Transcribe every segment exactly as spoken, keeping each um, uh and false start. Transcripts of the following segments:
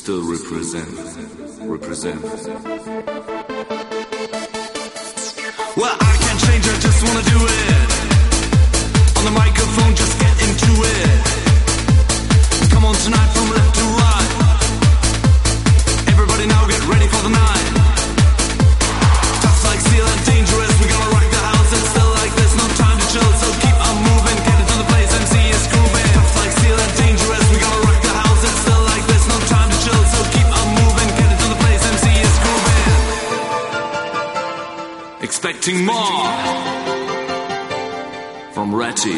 still represent, represent. Well, I can't change, I just wanna do it. On the microphone, just get into it. Come on tonight from left to right. Everybody now get ready for the night. Tough like steel and dangerous, we gonna rock the house. It's still like there's no time to chill, so keep on moving. Get into the place, M C is grooving. Tough like steel and dangerous, we gonna rock the house. It's still like there's no time to chill, so keep on moving. Get into the place, M C is grooving. Expecting more from Ratty.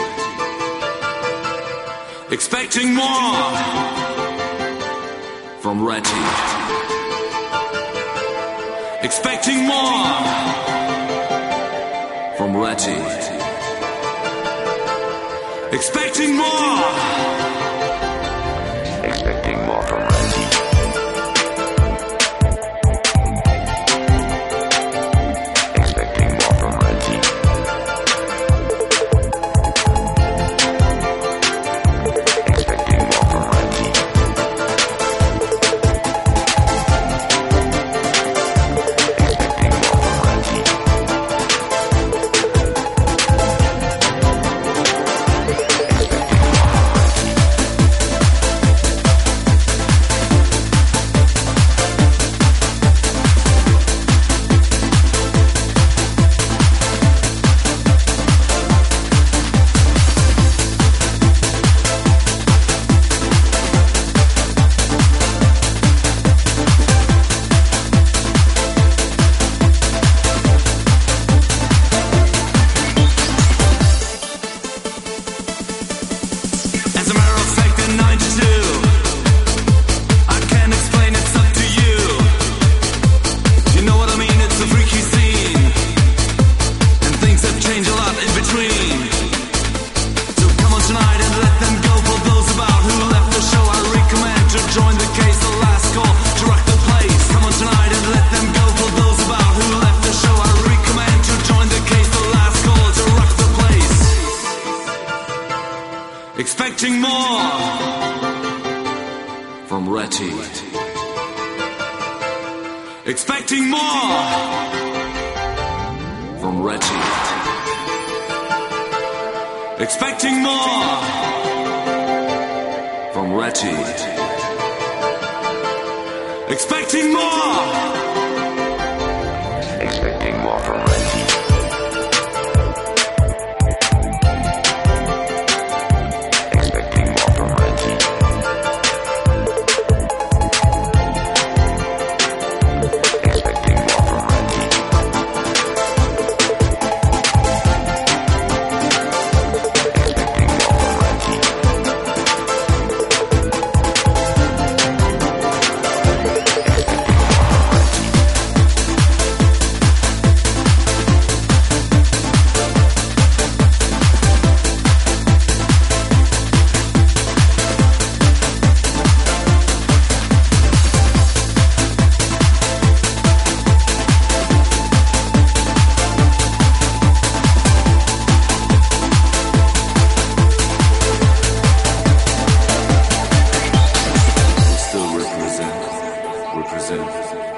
Expecting more from Ratty. Expecting more from Ratty. Expecting more. Expecting more from Ratty. Expecting more from Ratty. Expecting more from Ratty. Expecting more from Ratty. As a matter of fact, in ninety-two, I can't explain, it's up to you. You know what I mean, it's a freaky scene, and things have changed a lot in between. So come on tonight and let them go. For those about who left the show, I recommend to join the case, the last call to rock the place. Come on tonight and let them go. For those about who left the show, I recommend to join the case, the last call to rock the place. Expecting more from Ratty. Expecting more from Ratty. Expecting more from Ratty. Expecting more. Expecting more from Ratty. Expecting more from Ratty. Expecting more from Ratty. Expecting more from Ratty. Still represent, represent.